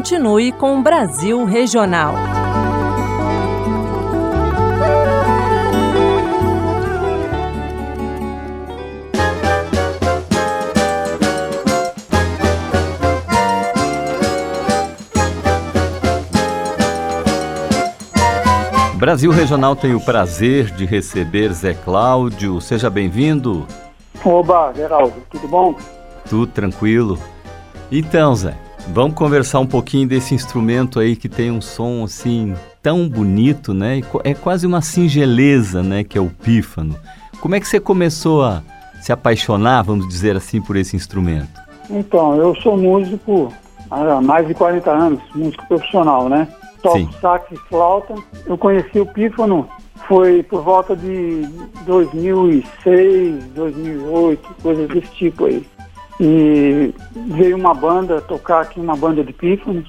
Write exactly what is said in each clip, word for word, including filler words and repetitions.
continue com o Brasil Regional. Brasil Regional tem o prazer de receber Zé Cláudio. Seja bem-vindo. Oba, Geraldo, tudo bom? Tudo tranquilo. Então, Zé, vamos conversar um pouquinho desse instrumento aí que tem um som assim tão bonito, né? É quase uma singeleza, né? Que é o pífano. Como é que você começou a se apaixonar, vamos dizer assim, por esse instrumento? Então, eu sou músico há mais de quarenta anos, músico profissional, né? Toco sax e flauta. Eu conheci o pífano, foi por volta de dois mil e seis, dois mil e oito, coisas desse tipo aí. E veio uma banda tocar aqui, uma banda de pífanos,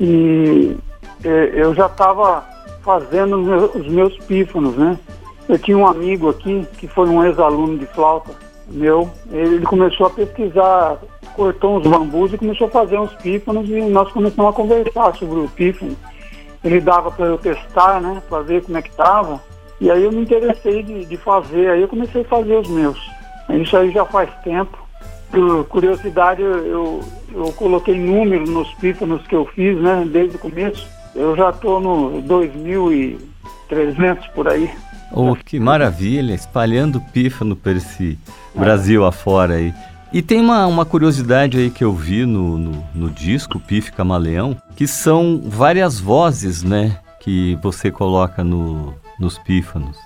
e eu já estava fazendo os meus pífanos, né? Eu tinha um amigo aqui, que foi um ex-aluno de flauta meu, ele começou a pesquisar, cortou uns bambus e começou a fazer uns pífanos, e nós começamos a conversar sobre o pífano. Ele dava para eu testar, né, para ver como é que estava, e aí eu me interessei de, de fazer, aí eu comecei a fazer os meus. Isso aí já faz tempo. Por curiosidade, eu, eu, eu coloquei números nos pífanos que eu fiz, né, desde o começo. Eu já estou no dois mil e trezentos por aí. Oh, que maravilha, espalhando pífano por esse é. Brasil afora aí. E tem uma, uma curiosidade aí que eu vi no, no, no disco, Pif Camaleão, que são várias vozes, né, que você coloca no, nos pífanos.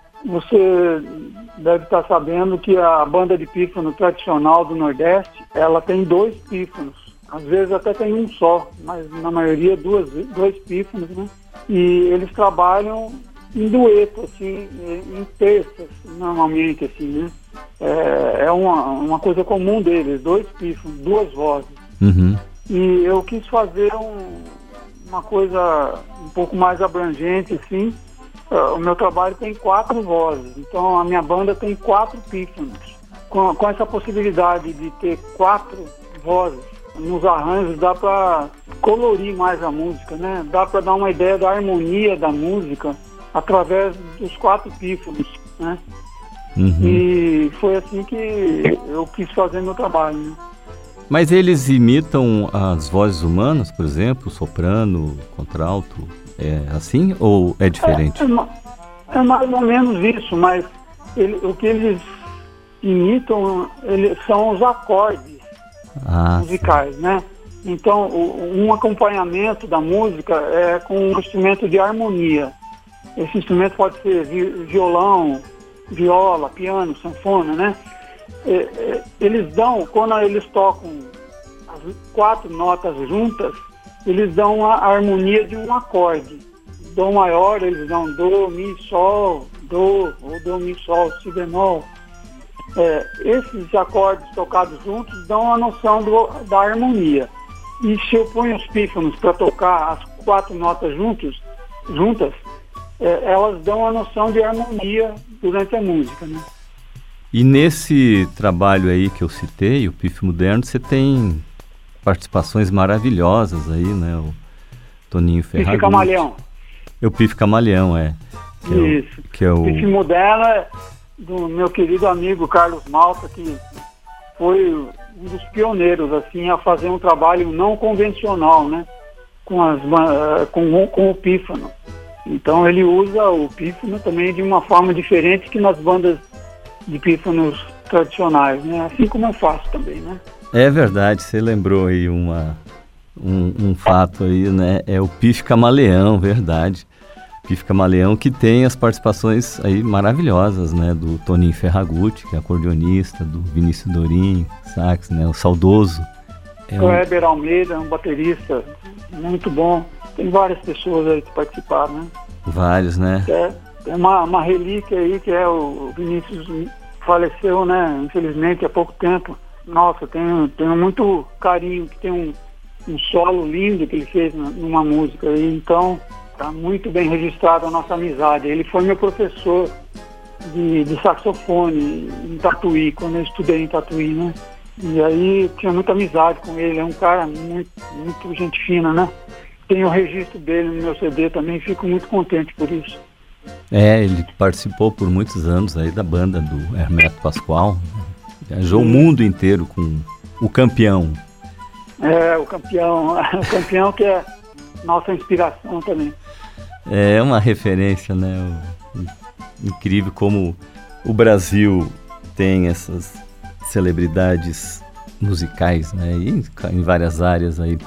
Você deve estar sabendo que a banda de pífano tradicional do Nordeste, ela tem dois pífanos. Às vezes até tem um só, mas na maioria duas, dois pífanos, né? E eles trabalham em dueto, assim, em terças, normalmente, assim, né? É, é uma, uma coisa comum deles, dois pífanos, duas vozes. Uhum. E eu quis fazer um, uma coisa um pouco mais abrangente, assim. Uh, o meu trabalho tem quatro vozes, então a minha banda tem quatro pífanos. Com, com essa possibilidade de ter quatro vozes nos arranjos, dá para colorir mais a música, né? Dá para dar uma ideia da harmonia da música através dos quatro pífanos, né? Uhum. E foi assim que eu quis fazer meu trabalho, né? Mas eles imitam as vozes humanas, por exemplo, soprano, contralto, é assim ou é diferente? É, é, é mais ou menos isso, mas ele, o que eles imitam ele, são os acordes ah, musicais, sim. Né? Então, o, um acompanhamento da música é com um instrumento de harmonia. Esse instrumento pode ser violão, viola, piano, sanfona, né? É, é, eles dão, quando eles tocam as quatro notas juntas, eles dão a harmonia de um acorde. Dó maior, eles dão do, mi, sol, do, ou do, mi, sol, si bemol. É, esses acordes tocados juntos dão a noção do, da harmonia. E se eu ponho os pífanos para tocar as quatro notas juntos, juntas, é, elas dão a noção de harmonia durante a música, né? E nesse trabalho aí que eu citei, o Pif Moderno, você tem participações maravilhosas aí, né? O Toninho Ferragutti. Pif Camaleão. É o Pif Camaleão, é. Que Isso. É o, que é o Pif Moderno é do meu querido amigo Carlos Malta, que foi um dos pioneiros, assim, a fazer um trabalho não convencional, né? Com, as, com, com o pífano. Então ele usa o pífano também de uma forma diferente que nas bandas de pífanos tradicionais, né? Assim como eu faço também, né? É verdade, você lembrou aí uma, um, um fato aí, né? É o Pif Camaleão, verdade. Pif Camaleão, que tem as participações aí maravilhosas, né? Do Toninho Ferragutti, que é acordeonista, do Vinícius Dorim, sax, né? O saudoso. É o Heber Almeida, um baterista muito bom. Tem várias pessoas aí que participaram, né? Vários, né? É, é uma, uma relíquia aí que é o Vinícius, faleceu, né? Infelizmente, há pouco tempo. Nossa, tenho, tenho muito carinho, que tem um, um solo lindo que ele fez numa música aí. Então, tá muito bem registrada a nossa amizade. Ele foi meu professor de, de saxofone em Tatuí, quando eu estudei em Tatuí, né? E aí tinha muita amizade com ele, é um cara muito, muito gente fina, né? Tenho o registro dele no meu C D também, fico muito contente por isso. É, ele participou por muitos anos aí da banda do Hermeto Pascoal, viajou o mundo inteiro com o Campeão. É, o Campeão, o Campeão que é nossa inspiração também. É uma referência, né? Incrível como o Brasil tem essas celebridades musicais, né? E em várias áreas aí.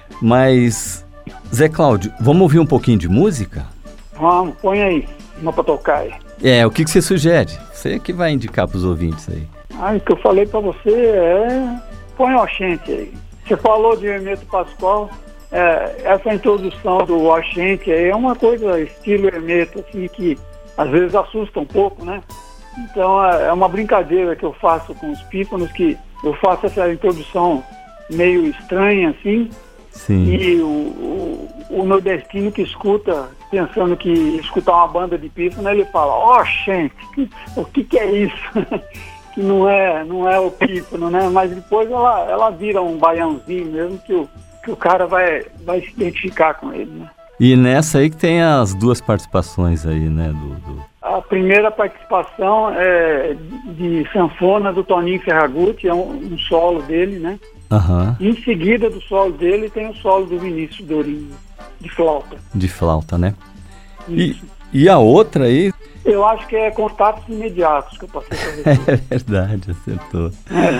Mas, Zé Cláudio, vamos ouvir um pouquinho de música? Vamos, põe aí, uma pra tocar aí. É, o que, que você sugere? Você que vai indicar pros ouvintes aí. Ah, o que eu falei pra você é... põe o Oxente aí. Você falou de Hermeto Pascoal, é, essa introdução do Oxente aí é uma coisa estilo Hermeto, assim, que às vezes assusta um pouco, né? Então é uma brincadeira que eu faço com os pífanos, que eu faço essa introdução meio estranha, assim. Sim. E o, o, o nordestino que escuta, pensando que escutar uma banda de pífano, ele fala, ó, gente, o que que é isso? Que não é, não é o pífano, né? Mas depois ela, ela vira um baiãozinho mesmo, que o, que o cara vai, vai se identificar com ele, né? E nessa aí que tem as duas participações aí, né? Do, do... A primeira participação é de sanfona do Toninho Ferragutti, é um, um solo dele, né? Uhum. E em seguida do solo dele tem o solo do Vinícius Dourinho, de flauta. De flauta, né? E, Isso. e a outra aí... Eu acho que é Contatos Imediatos que eu passei para você. É verdade, acertou.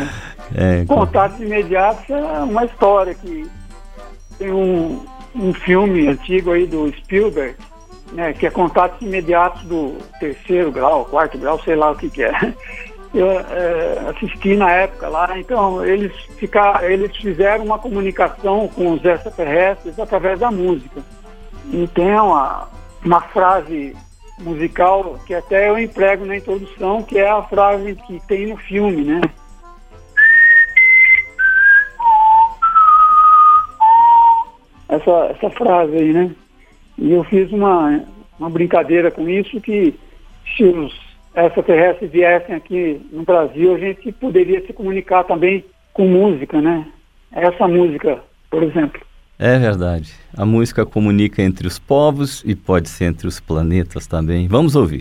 É. É, Contatos Imediatos é uma história que tem um, um filme antigo aí do Spielberg, né, que é Contatos Imediatos do terceiro grau, quarto grau, sei lá o que que é. Eu é, assisti na época lá, então eles, ficar, eles fizeram uma comunicação com os extraterrestres através da música. E tem uma, uma frase musical que até eu emprego na introdução, que é a frase que tem no filme, né? Essa, essa frase aí, né? E eu fiz uma, uma brincadeira com isso, que se os extraterrestres viessem aqui no Brasil, a gente poderia se comunicar também com música, né? Essa música, por exemplo. É verdade. A música comunica entre os povos e pode ser entre os planetas também. Vamos ouvir.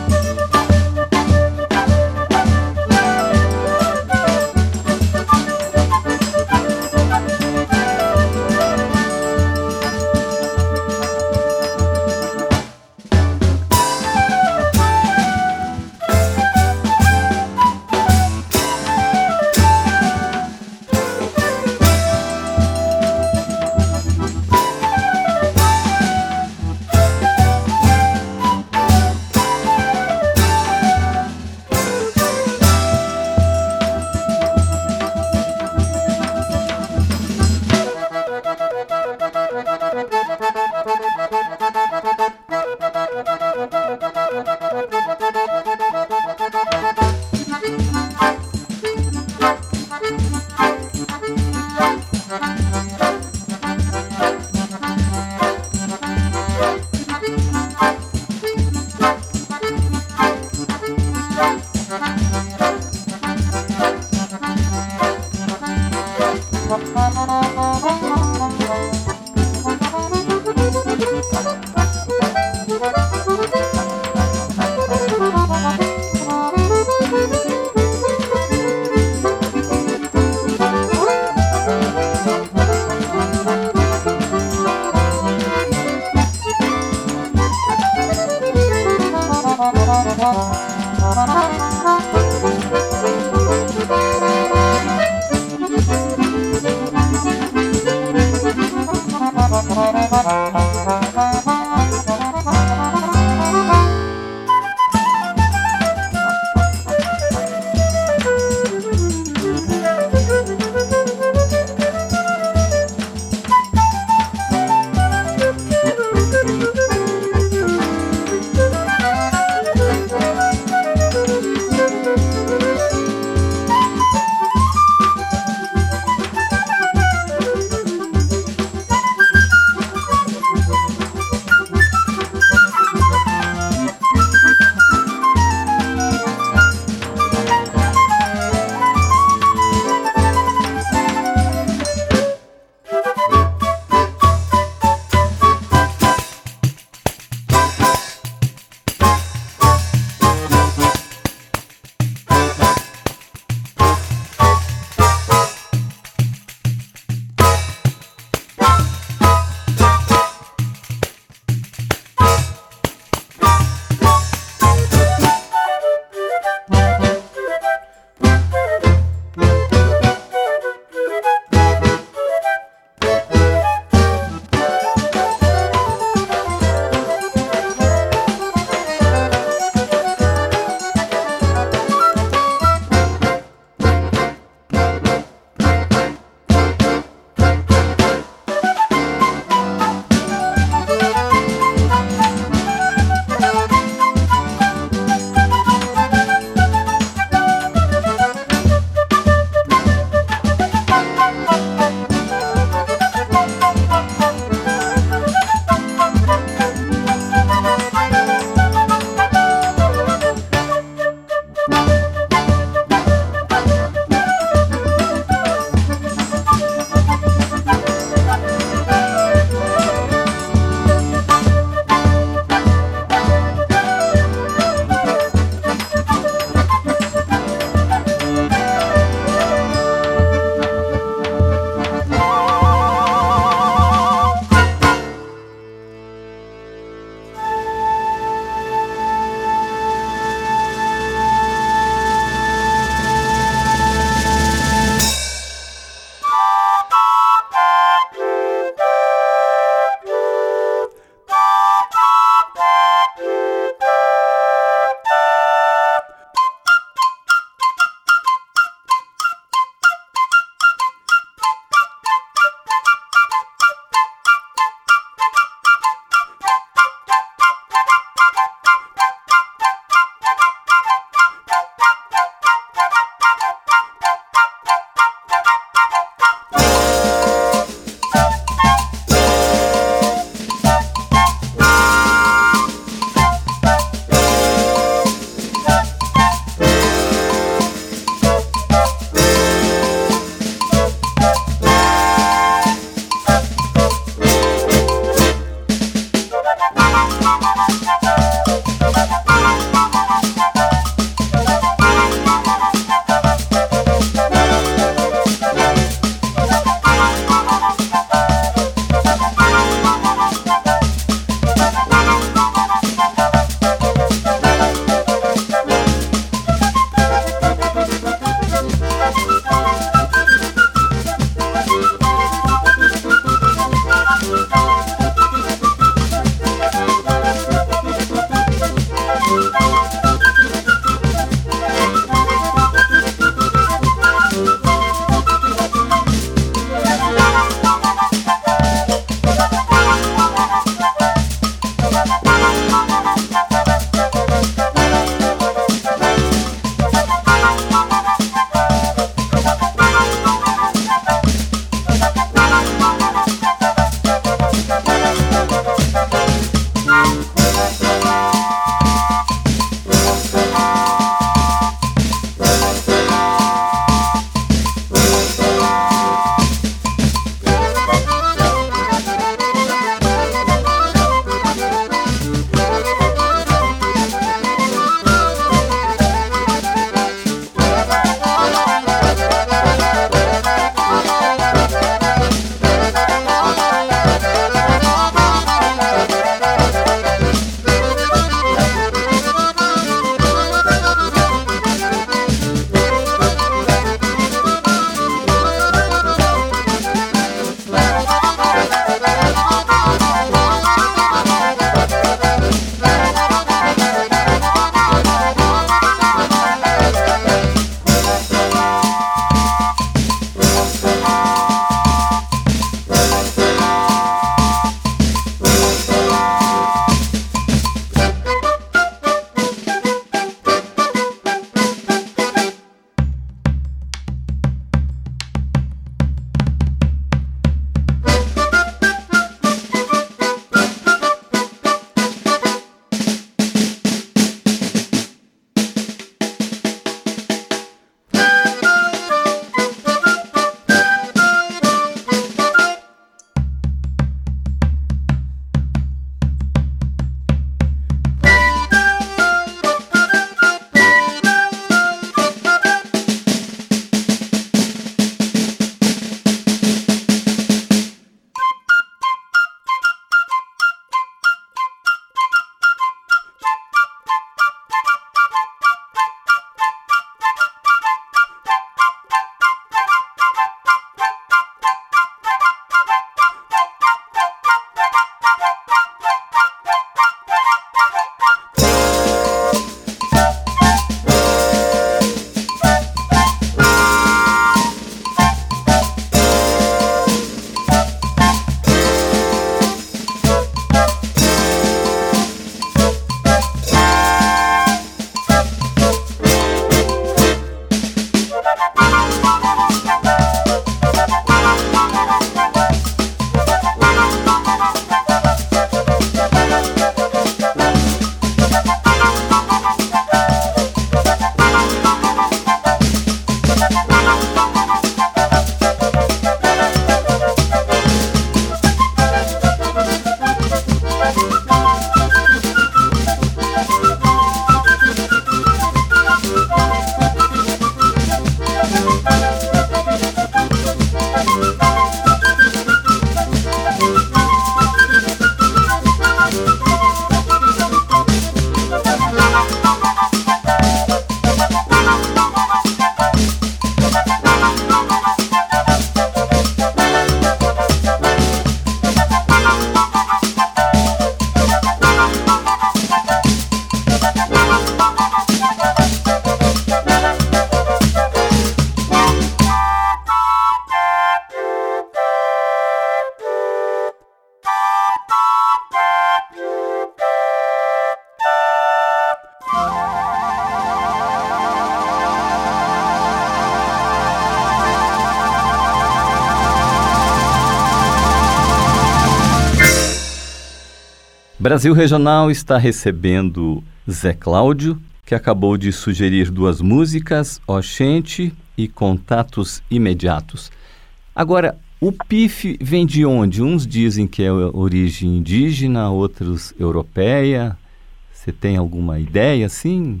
Brasil Regional está recebendo Zé Cláudio, que acabou de sugerir duas músicas, Oxente e Contatos Imediatos. Agora, o pife vem de onde? Uns dizem que é origem indígena, outros europeia. Você tem alguma ideia, assim?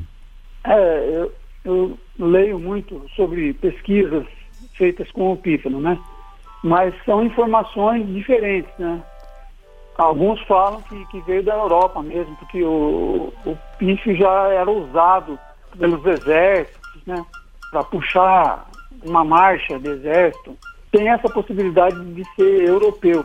É, eu, eu leio muito sobre pesquisas feitas com o pífano, né? Mas são informações diferentes, né? Alguns falam que, que veio da Europa mesmo, porque o, o pife já era usado pelos exércitos, né? Para puxar uma marcha de exército. Tem essa possibilidade de ser europeu.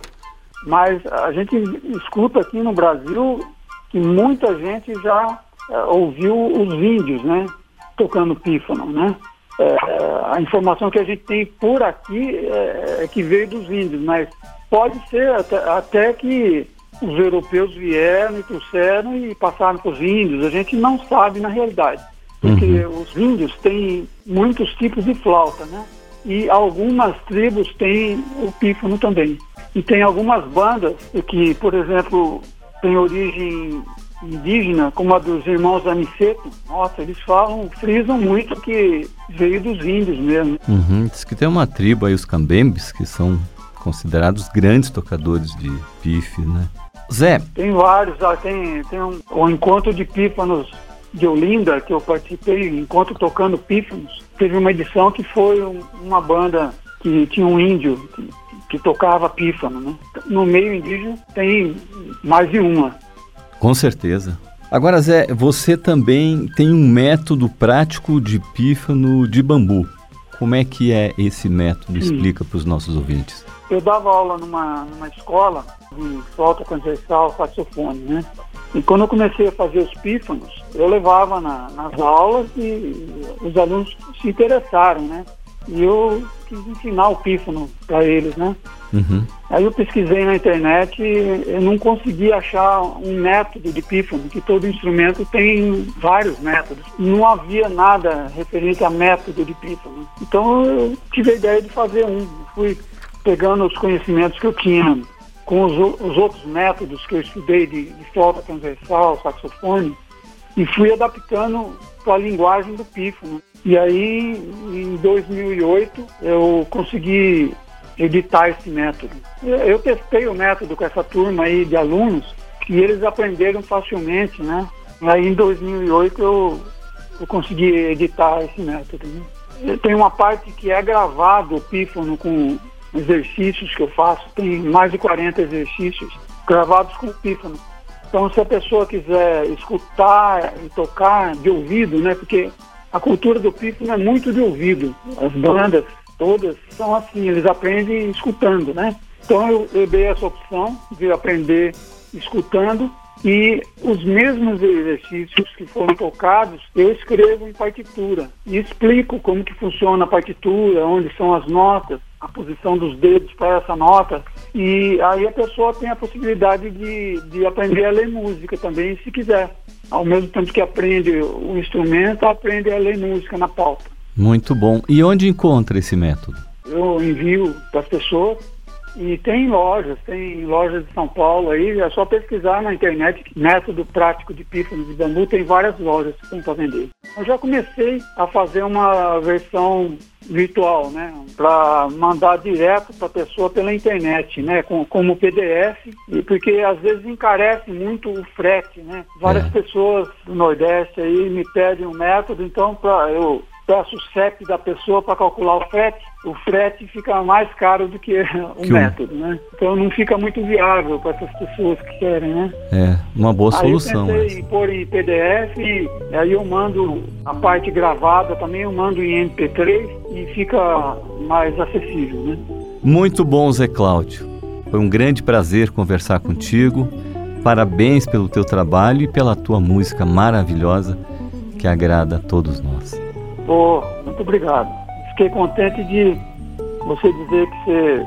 Mas a gente escuta aqui no Brasil que muita gente já é, ouviu os índios, né? Tocando pífano, né? É, a informação que a gente tem por aqui é, é que veio dos índios, mas pode ser até, até que os europeus vieram e trouxeram e passaram para os índios. A gente não sabe na realidade, porque uhum. os índios têm muitos tipos de flauta, né? E algumas tribos têm o pífano também. E tem algumas bandas que, por exemplo, têm origem indígena, como a dos irmãos Aniceto. Nossa, eles falam, frisam muito que veio dos índios mesmo. Uhum. Diz que tem uma tribo aí, os Cambembes, que são considerados grandes tocadores de pife, né? Zé? Tem vários, tem, tem um, um encontro de pífanos de Olinda, que eu participei, encontro tocando pífanos. Teve uma edição que foi um, uma banda que tinha um índio que, que tocava pífano, né? No meio indígena tem mais de uma. Com certeza. Agora, Zé, você também tem um método prático de pífano de bambu. Como é que é esse método? Sim. Explica para os nossos ouvintes. Eu dava aula numa, numa escola de flauta transversal, saxofone, né? E quando eu comecei a fazer os pífanos, eu levava na, nas aulas e os alunos se interessaram, né? E eu quis ensinar o pífano para eles, né? Uhum. Aí eu pesquisei na internet e eu não consegui achar um método de pífano, que todo instrumento tem vários métodos. Não havia nada referente a método de pífano. Então eu tive a ideia de fazer um. Fui pegando os conhecimentos que eu tinha com os, os outros métodos que eu estudei de, de flauta transversal, saxofone, e fui adaptando para a linguagem do pífano. E aí, em dois mil e oito, eu consegui editar esse método. Eu testei o método com essa turma aí de alunos e eles aprenderam facilmente, né? Aí, em dois mil e oito, eu, eu consegui editar esse método, né? Tem uma parte que é gravado o pífano com exercícios que eu faço, tem mais de quarenta exercícios gravados com o pífano. Então, se a pessoa quiser escutar e tocar de ouvido, né? Porque a cultura do pífano é muito de ouvido. As bandas todas são assim, eles aprendem escutando, né? Então eu, eu dei essa opção de aprender escutando e os mesmos exercícios que foram tocados eu escrevo em partitura e explico como que funciona a partitura, onde são as notas, a posição dos dedos para essa nota, e aí a pessoa tem a possibilidade de, de aprender a ler música também, se quiser. Ao mesmo tempo que aprende o instrumento, aprende a ler música na pauta. Muito bom. E onde encontra esse método? Eu envio para as pessoas e tem lojas, tem lojas de São Paulo aí, é só pesquisar na internet, método prático de pífano de bambu, tem várias lojas que tem para vender. Eu já comecei a fazer uma versão virtual, né, para mandar direto para a pessoa pela internet, né, com, como P D F, e porque às vezes encarece muito o frete, né. Várias é. pessoas do Nordeste aí me pedem um método, então pra, eu peço o C E P da pessoa para calcular o frete, o frete fica mais caro do que o que método, um... né? Então não fica muito viável para essas pessoas que querem, né? É, uma boa solução. Aí eu pensei em pôr em P D F, e aí eu mando a parte gravada também, eu mando em M P três e fica mais acessível, né? Muito bom, Zé Cláudio. Foi um grande prazer conversar contigo. Parabéns pelo teu trabalho e pela tua música maravilhosa que agrada a todos nós. Oh, muito obrigado. Fiquei contente de você dizer que você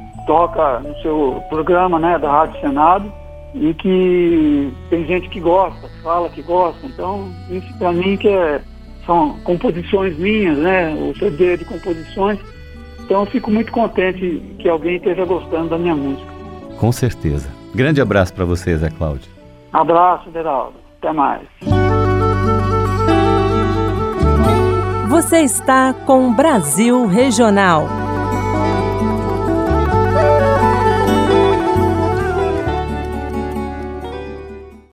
toca no seu programa, né, da Rádio Senado, e que tem gente que gosta, fala que gosta. Então, isso para mim que é, são composições minhas, né, o C D de composições. Então, eu fico muito contente que alguém esteja gostando da minha música. Com certeza. Grande abraço para você, Zé Cláudio. Abraço, Deraldo. Até mais. Você está com Brasil Regional.